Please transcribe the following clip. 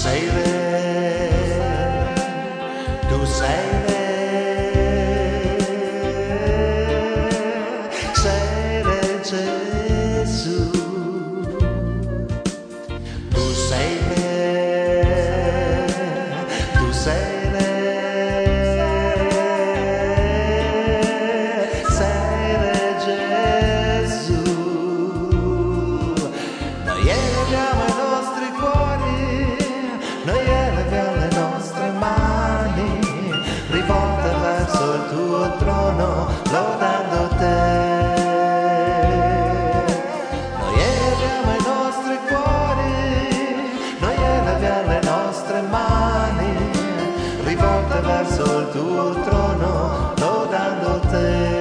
sei re, tu sei re Gesù, tu sei re, tu sei re Gesù. Noi eleviamo i nostri cuori, noi eleviamo le nostre mani, rivolte verso il tuo trono, lodando te. Noi eleviamo i nostri cuori, noi eleviamo le nostre mani, rivolte verso il tuo trono, lodando te.